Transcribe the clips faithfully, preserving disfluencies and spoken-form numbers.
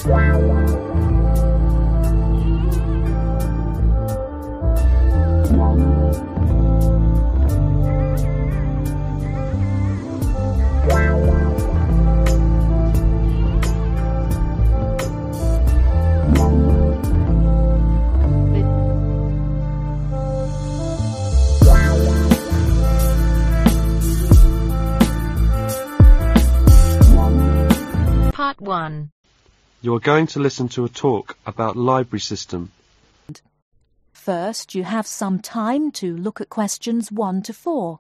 Part one. You are going to listen to a talk about library system. First, you have some time to look at questions one to four.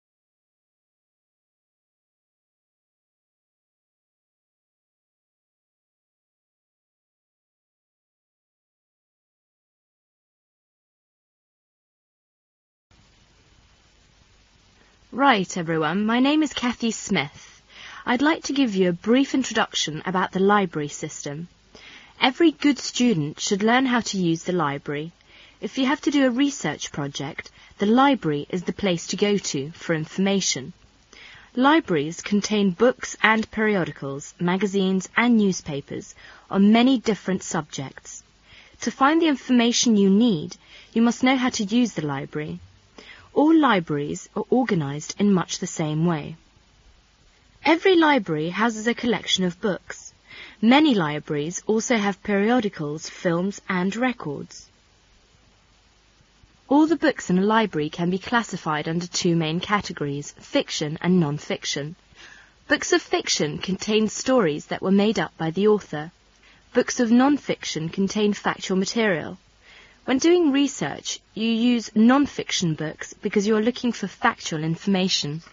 Right, everyone, my name is Kathy Smith. I'd like to give you a brief introduction about the library system. Every good student should learn how to use the library. If you have to do a research project, the library is the place to go to for information. Libraries contain books and periodicals, magazines and newspapers on many different subjects. To find the information you need, you must know how to use the library. All libraries are organised in much the same way. Every library houses a collection of books. Many libraries also have periodicals, films and records. All the books in a library can be classified under two main categories, fiction and non-fiction. Books of fiction contain stories that were made up by the author. Books of non-fiction contain factual material. When doing research, you use non-fiction books because you are looking for factual information.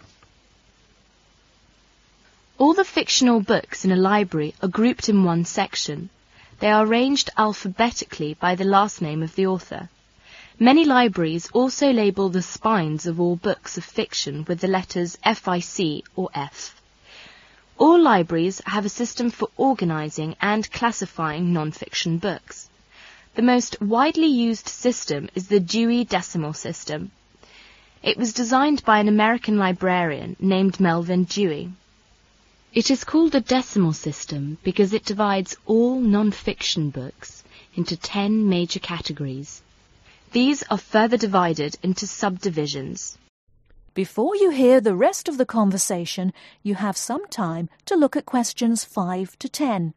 All the fictional books in a library are grouped in one section. They are arranged alphabetically by the last name of the author. Many libraries also label the spines of all books of fiction with the letters F I C or F. All libraries have a system for organising and classifying non-fiction books. The most widely used system is the Dewey Decimal System. It was designed by an American librarian named Melvin Dewey. It is called a decimal system because it divides all non-fiction books into ten major categories. These are further divided into subdivisions. Before you hear the rest of the conversation, you have some time to look at questions five to ten.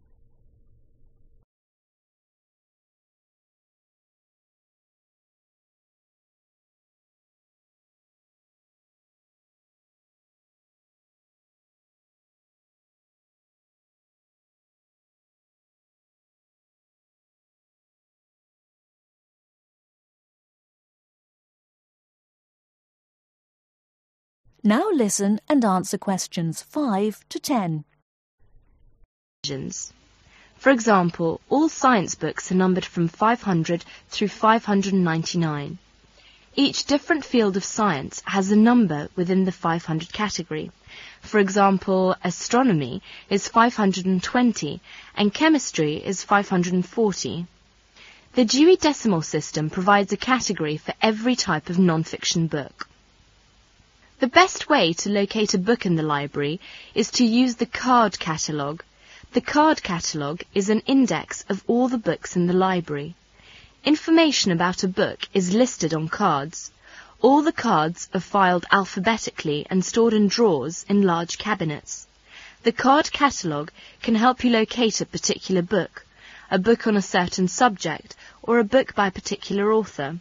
Now listen and answer questions five to ten. For example, all science books are numbered from five hundred through five hundred ninety-nine. Each different field of science has a number within the five hundred category. For example, astronomy is five hundred twenty and chemistry is five hundred forty. The Dewey Decimal System provides a category for every type of non-fiction book. The best way to locate a book in the library is to use the card catalogue. The card catalogue is an index of all the books in the library. Information about a book is listed on cards. All the cards are filed alphabetically and stored in drawers in large cabinets. The card catalogue can help you locate a particular book, a book on a certain subject, or a book by a particular author.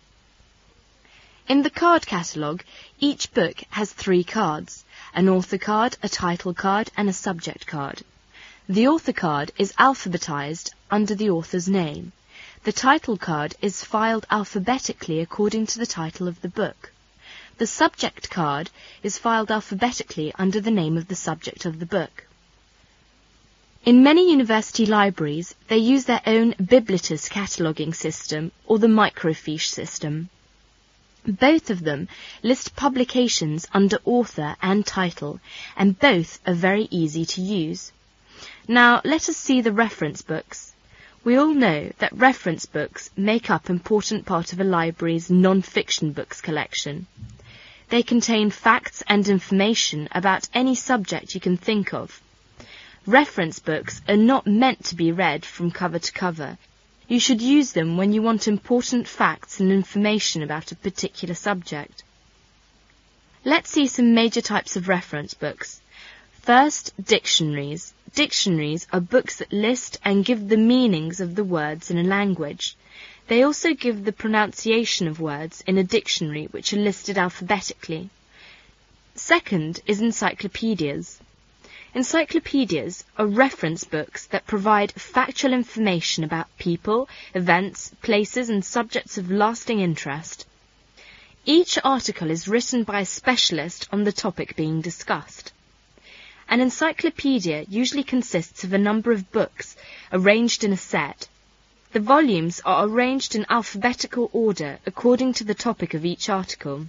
In the card catalogue, each book has three cards, an author card, a title card, and a subject card. The author card is alphabetized under the author's name. The title card is filed alphabetically according to the title of the book. The subject card is filed alphabetically under the name of the subject of the book. In many university libraries, they use their own Biblitus cataloguing system or the microfiche system. Both of them list publications under author and title, and both are very easy to use. Now let us see the reference books. We all know that reference books make up an important part of a library's non-fiction books collection. They contain facts and information about any subject you can think of. Reference books are not meant to be read from cover to cover. You should use them when you want important facts and information about a particular subject. Let's see some major types of reference books. First, dictionaries. Dictionaries are books that list and give the meanings of the words in a language. They also give the pronunciation of words in a dictionary which are listed alphabetically. Second is encyclopedias. Encyclopedias are reference books that provide factual information about people, events, places and subjects of lasting interest. Each article is written by a specialist on the topic being discussed. An encyclopedia usually consists of a number of books arranged in a set. The volumes are arranged in alphabetical order according to the topic of each article.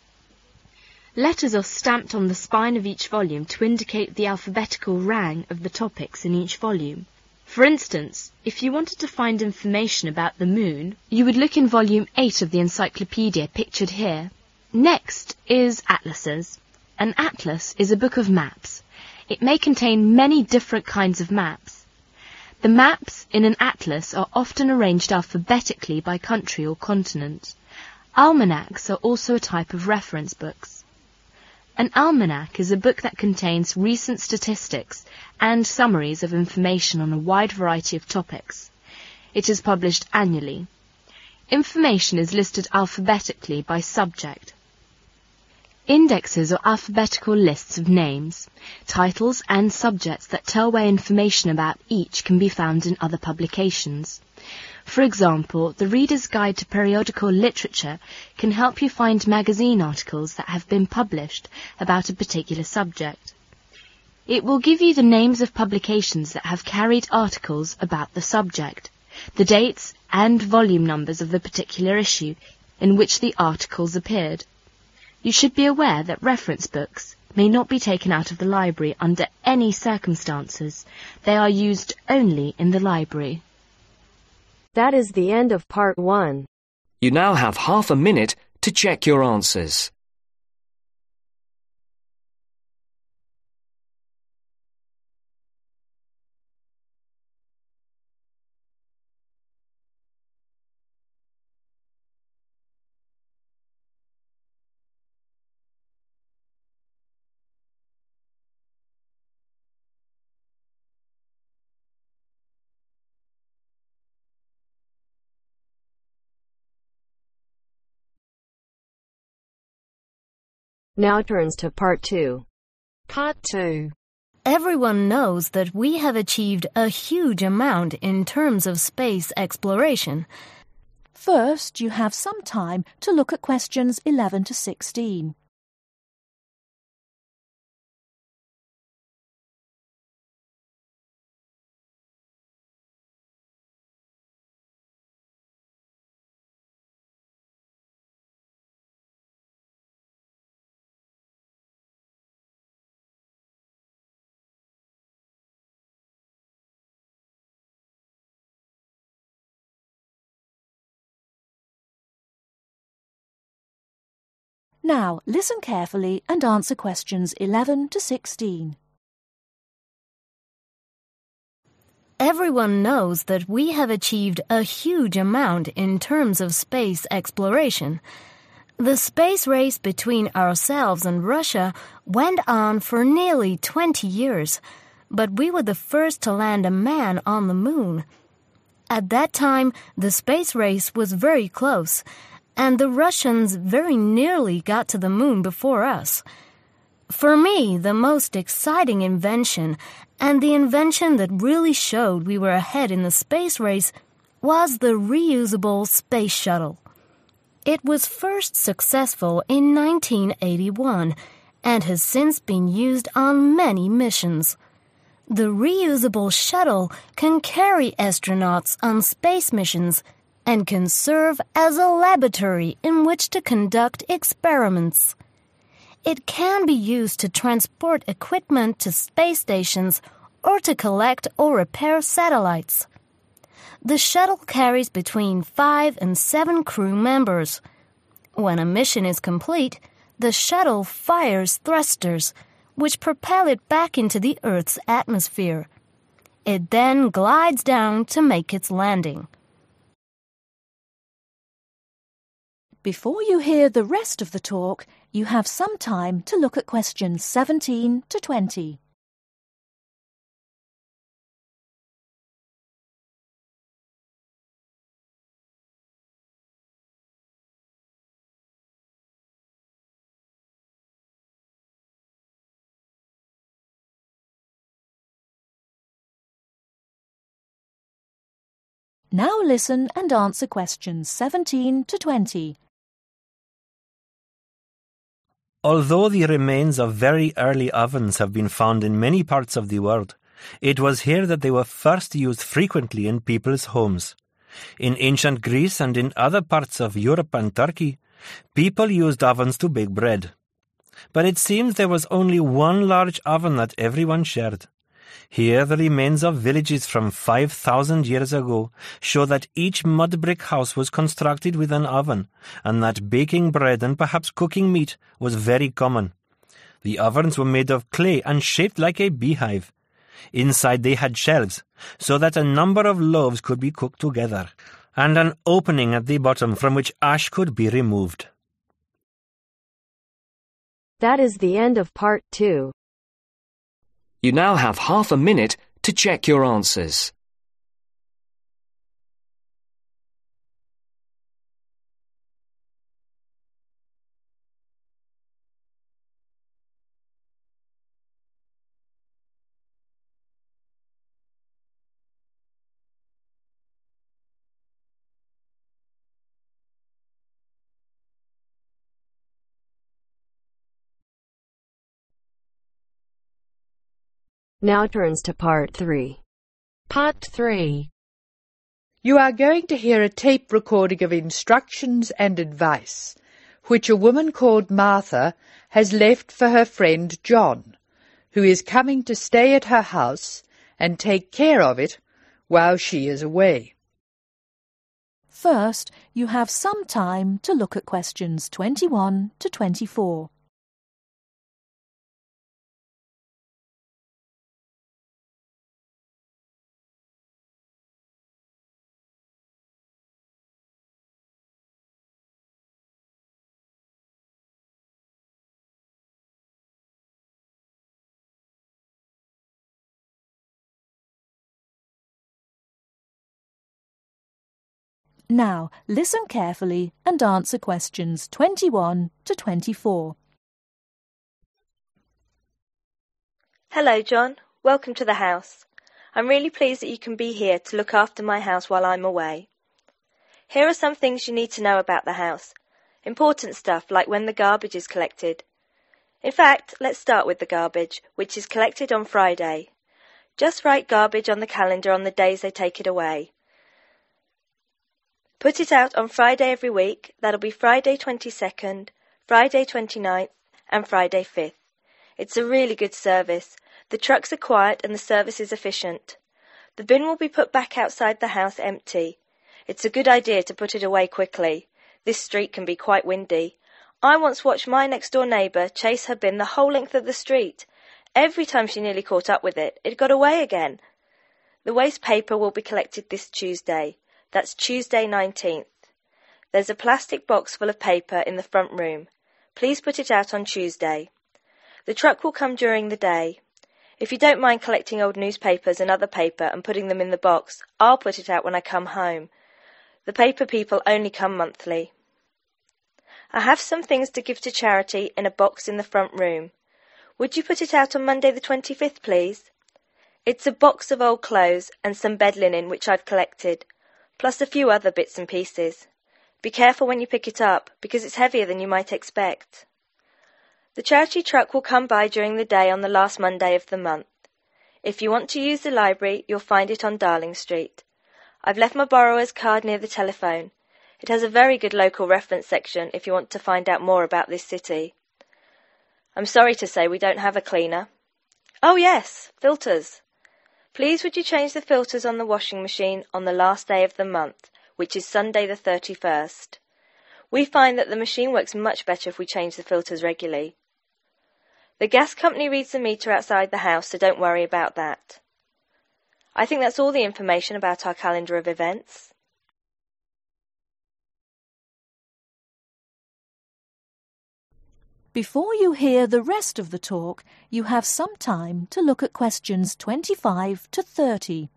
Letters are stamped on the spine of each volume to indicate the alphabetical rang of the topics in each volume. For instance, if you wanted to find information about the moon, you would look in volume eight of the encyclopedia pictured here. Next is atlases. An atlas is a book of maps. It may contain many different kinds of maps. The maps in an atlas are often arranged alphabetically by country or continent. Almanacs are also a type of reference books. An almanac is a book that contains recent statistics and summaries of information on a wide variety of topics. It is published annually. Information is listed alphabetically by subject. Indexes are alphabetical lists of names, titles and subjects that tell where information about each can be found in other publications. For example, the Reader's Guide to Periodical Literature can help you find magazine articles that have been published about a particular subject. It will give you the names of publications that have carried articles about the subject, the dates and volume numbers of the particular issue in which the articles appeared. You should be aware that reference books may not be taken out of the library under any circumstances. They are used only in the library. That is the end of part one. You now have half a minute to check your answers. Now turns to part two. Part two. Everyone knows that we have achieved a huge amount in terms of space exploration. First, you have some time to look at questions eleven to sixteen. Now, listen carefully and answer questions eleven to sixteen. Everyone knows that we have achieved a huge amount in terms of space exploration. The space race between ourselves and Russia went on for nearly twenty years, but we were the first to land a man on the moon. At that time, the space race was very close, and the Russians very nearly got to the moon before us. For me, the most exciting invention, and the invention that really showed we were ahead in the space race, was the reusable space shuttle. It was first successful in nineteen eighty-one, and has since been used on many missions. The reusable shuttle can carry astronauts on space missions and can serve as a laboratory in which to conduct experiments. It can be used to transport equipment to space stations or to collect or repair satellites. The shuttle carries between five and seven crew members. When a mission is complete, the shuttle fires thrusters, which propel it back into the Earth's atmosphere. It then glides down to make its landing. Before you hear the rest of the talk, you have some time to look at questions seventeen to twenty. Now listen and answer questions seventeen to twenty. Although the remains of very early ovens have been found in many parts of the world, it was here that they were first used frequently in people's homes. In ancient Greece and in other parts of Europe and Turkey, people used ovens to bake bread. But it seems there was only one large oven that everyone shared. Here the remains of villages from five thousand years ago show that each mud brick house was constructed with an oven, and that baking bread and perhaps cooking meat was very common. The ovens were made of clay and shaped like a beehive. Inside they had shelves, so that a number of loaves could be cooked together, and an opening at the bottom from which ash could be removed. That is the end of part two. You now have half a minute to check your answers. Now turns to part three. Part three. You are going to hear a tape recording of instructions and advice, which a woman called Martha has left for her friend John, who is coming to stay at her house and take care of it while she is away. First, you have some time to look at questions twenty-one to twenty-four. Now, listen carefully and answer questions twenty-one to twenty-four. Hello, John. Welcome to the house. I'm really pleased that you can be here to look after my house while I'm away. Here are some things you need to know about the house. Important stuff like when the garbage is collected. In fact, let's start with the garbage, which is collected on Friday. Just write garbage on the calendar on the days they take it away. Put it out on Friday every week. That'll be Friday twenty-second, Friday twenty-ninth and Friday fifth. It's a really good service. The trucks are quiet and the service is efficient. The bin will be put back outside the house empty. It's a good idea to put it away quickly. This street can be quite windy. I once watched my next-door neighbour chase her bin the whole length of the street. Every time she nearly caught up with it, it got away again. The waste paper will be collected this Tuesday. That's Tuesday nineteenth. There's a plastic box full of paper in the front room. Please put it out on Tuesday. The truck will come during the day. If you don't mind collecting old newspapers and other paper and putting them in the box, I'll put it out when I come home. The paper people only come monthly. I have some things to give to charity in a box in the front room. Would you put it out on Monday the twenty-fifth, please? It's a box of old clothes and some bed linen which I've collected, plus a few other bits and pieces. Be careful when you pick it up, because it's heavier than you might expect. The charity truck will come by during the day on the last Monday of the month. If you want to use the library, you'll find it on Darling Street. I've left my borrower's card near the telephone. It has a very good local reference section if you want to find out more about this city. I'm sorry to say we don't have a cleaner. Oh yes, filters. Please would you change the filters on the washing machine on the last day of the month, which is Sunday the thirty-first. We find that the machine works much better if we change the filters regularly. The gas company reads the meter outside the house, so don't worry about that. I think that's all the information about our calendar of events. Before you hear the rest of the talk, you have some time to look at questions twenty-five to thirty.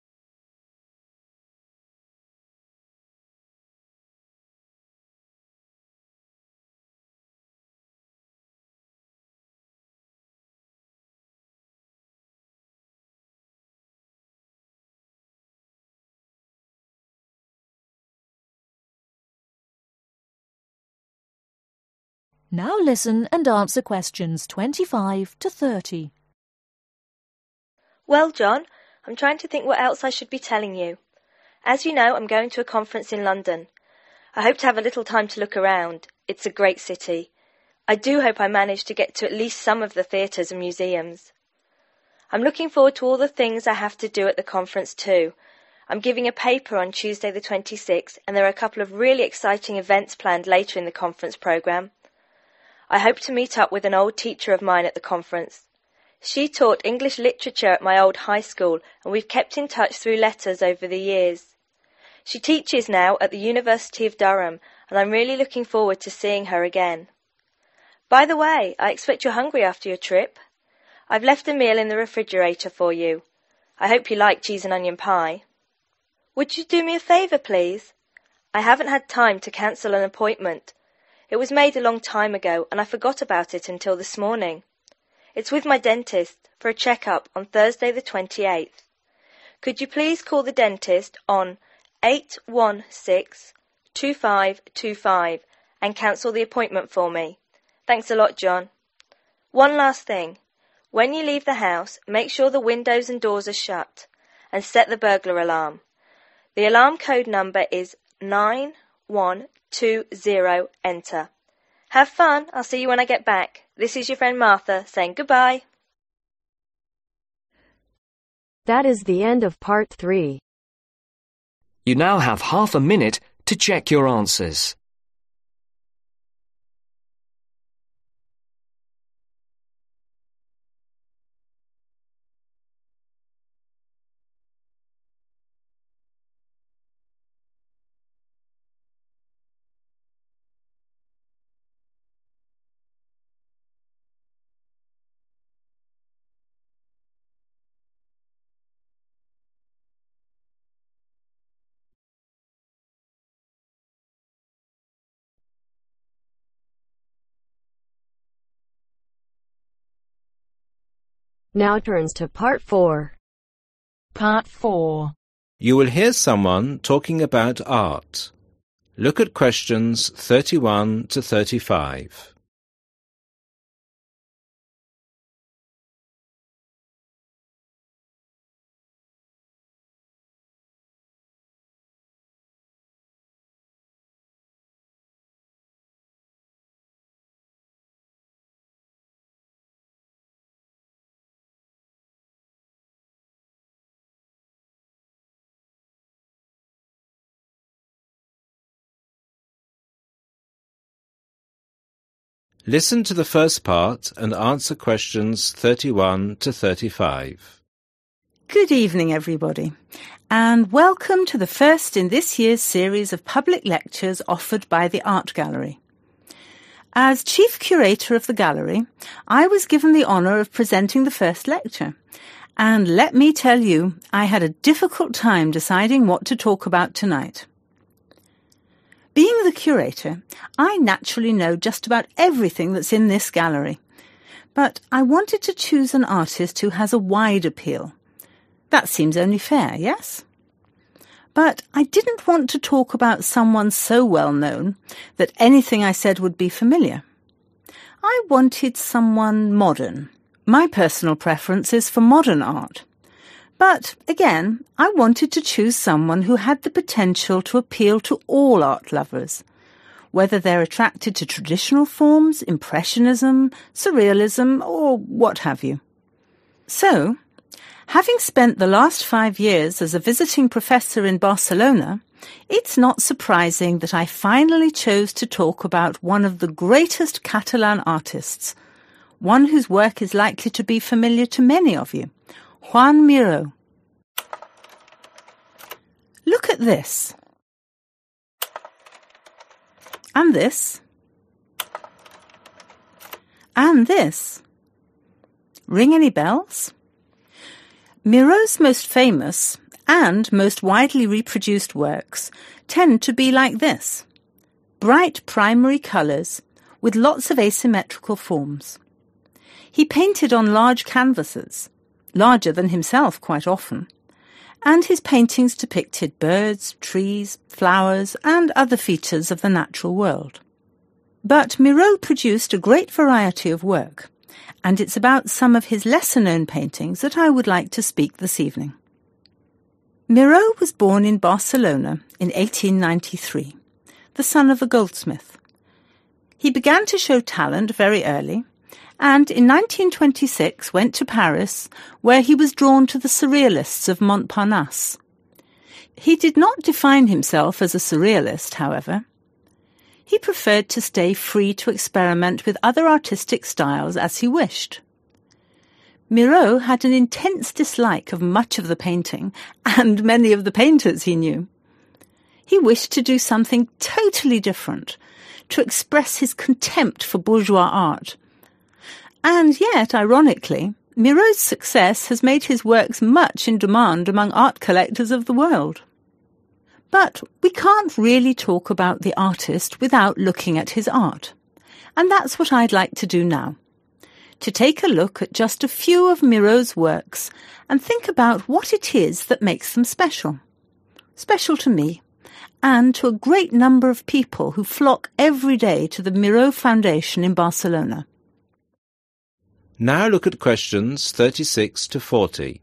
Now listen and answer questions twenty-five to thirty. Well, John, I'm trying to think what else I should be telling you. As you know, I'm going to a conference in London. I hope to have a little time to look around. It's a great city. I do hope I manage to get to at least some of the theatres and museums. I'm looking forward to all the things I have to do at the conference too. I'm giving a paper on Tuesday the twenty-sixth, and there are a couple of really exciting events planned later in the conference programme. I hope to meet up with an old teacher of mine at the conference. She taught English literature at my old high school, and we've kept in touch through letters over the years. She teaches now at the University of Durham, and I'm really looking forward to seeing her again. By the way, I expect you're hungry after your trip. I've left a meal in the refrigerator for you. I hope you like cheese and onion pie. Would you do me a favour, please? I haven't had time to cancel an appointment. It was made a long time ago, and I forgot about it until this morning. It's with my dentist for a check-up on Thursday the twenty-eighth. Could you please call the dentist on eight one six, two five two five and cancel the appointment for me? Thanks a lot, John. One last thing. When you leave the house, make sure the windows and doors are shut, and set the burglar alarm. The alarm code number is nine one two zero, enter. Have fun. I'll see you when I get back. This is your friend Martha saying goodbye. That is the end of part three. You now have half a minute to check your answers. Now turns to part four. Part four. You will hear someone talking about art. Look at questions thirty-one to thirty-five. Listen to the first part and answer questions thirty-one to thirty-five. Good evening, everybody, and welcome to the first in this year's series of public lectures offered by the Art Gallery. As Chief Curator of the Gallery, I was given the honour of presenting the first lecture, and let me tell you, I had a difficult time deciding what to talk about tonight. Being the curator, I naturally know just about everything that's in this gallery. But I wanted to choose an artist who has a wide appeal. That seems only fair, yes? But I didn't want to talk about someone so well known that anything I said would be familiar. I wanted someone modern. My personal preference is for modern art. But, again, I wanted to choose someone who had the potential to appeal to all art lovers, whether they're attracted to traditional forms, Impressionism, Surrealism, or what have you. So, having spent the last five years as a visiting professor in Barcelona, it's not surprising that I finally chose to talk about one of the greatest Catalan artists, one whose work is likely to be familiar to many of you, Joan Miró. Look at this. And this. And this. Ring any bells? Miraut's most famous and most widely reproduced works tend to be like this. Bright primary colours with lots of asymmetrical forms. He painted on large canvases, larger than himself quite often, and his paintings depicted birds, trees, flowers, and other features of the natural world. But Miraut produced a great variety of work, and it's about some of his lesser-known paintings that I would like to speak this evening. Miraut was born in Barcelona in eighteen ninety-three, the son of a goldsmith. He began to show talent very early, and in nineteen twenty-six went to Paris, where he was drawn to the Surrealists of Montparnasse. He did not define himself as a Surrealist, however. He preferred to stay free to experiment with other artistic styles as he wished. Miraut had an intense dislike of much of the painting and many of the painters he knew. He wished to do something totally different, to express his contempt for bourgeois art. And yet, ironically, Miraut's success has made his works much in demand among art collectors of the world. But we can't really talk about the artist without looking at his art. And that's what I'd like to do now. To take a look at just a few of Miraut's works and think about what it is that makes them special. Special to me, and to a great number of people who flock every day to the Miraut Foundation in Barcelona. Now look at questions thirty-six to forty.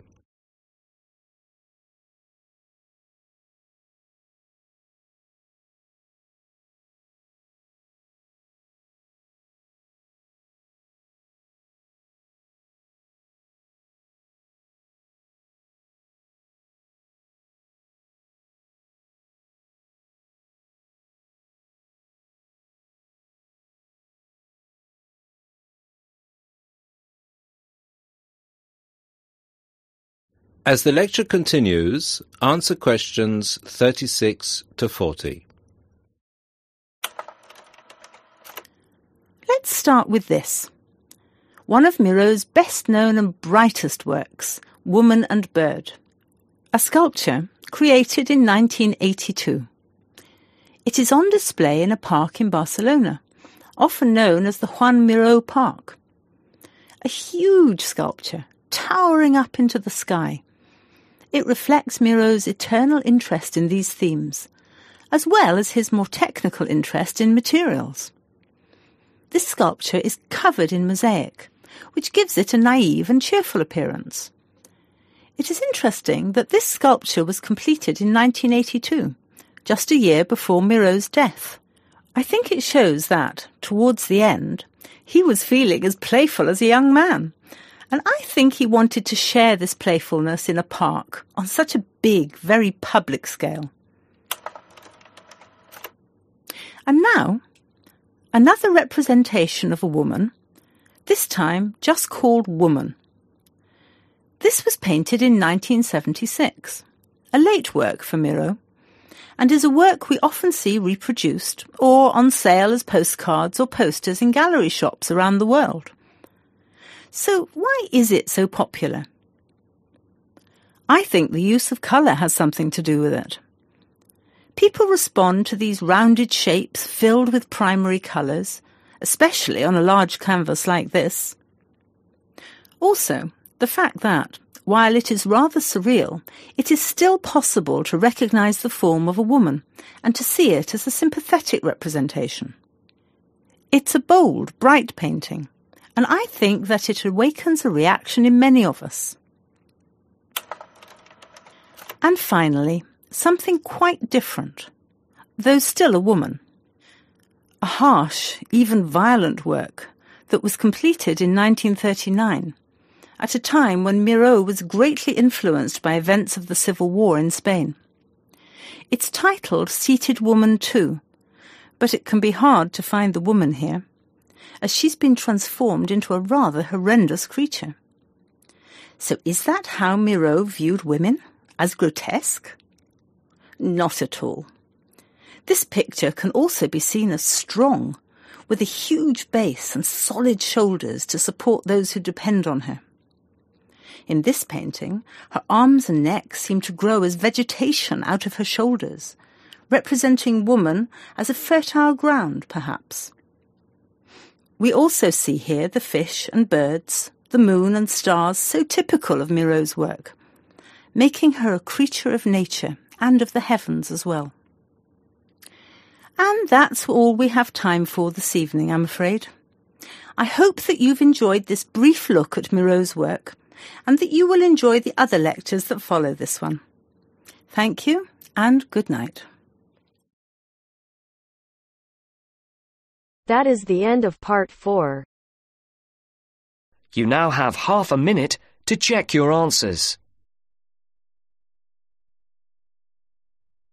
As the lecture continues, answer questions thirty-six to forty. Let's start with this. One of Miraut's best-known and brightest works, Woman and Bird. A sculpture created in nineteen eighty-two. It is on display in a park in Barcelona, often known as the Juan Miró Park. A huge sculpture, towering up into the sky. It reflects Miraut's eternal interest in these themes, as well as his more technical interest in materials. This sculpture is covered in mosaic, which gives it a naive and cheerful appearance. It is interesting that this sculpture was completed in nineteen eighty-two, just a year before Miraut's death. I think it shows that, towards the end, he was feeling as playful as a young man, and I think he wanted to share this playfulness in a park on such a big, very public scale. And now, another representation of a woman, this time just called Woman. This was painted in nineteen seventy-six, a late work for Miraut, and is a work we often see reproduced or on sale as postcards or posters in gallery shops around the world. So why is it so popular? I think the use of colour has something to do with it. People respond to these rounded shapes filled with primary colours, especially on a large canvas like this. Also, the fact that, while it is rather surreal, it is still possible to recognise the form of a woman and to see it as a sympathetic representation. It's a bold, bright painting, and I think that it awakens a reaction in many of us. And finally, something quite different, though still a woman. A harsh, even violent work that was completed in nineteen thirty-nine, at a time when Miraut was greatly influenced by events of the Civil War in Spain. It's titled Seated Woman two, but it can be hard to find the woman here, as she's been transformed into a rather horrendous creature. So is that how Miraut viewed women? As grotesque? Not at all. This picture can also be seen as strong, with a huge base and solid shoulders to support those who depend on her. In this painting, her arms and neck seem to grow as vegetation out of her shoulders, representing woman as a fertile ground, perhaps. We also see here the fish and birds, the moon and stars, so typical of Mirau's work, making her a creature of nature and of the heavens as well. And that's all we have time for this evening, I'm afraid. I hope that you've enjoyed this brief look at Mirau's work, and that you will enjoy the other lectures that follow this one. Thank you, and good night. That is the end of part four. You now have half a minute to check your answers.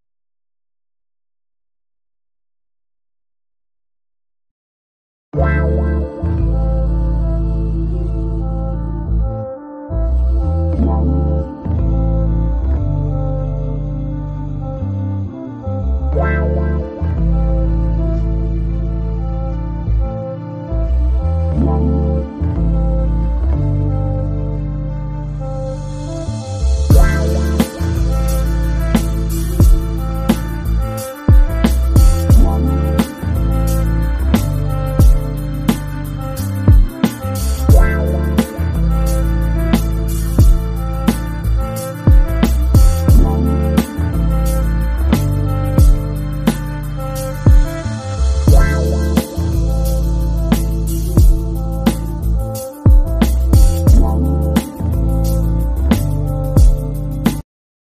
Wow.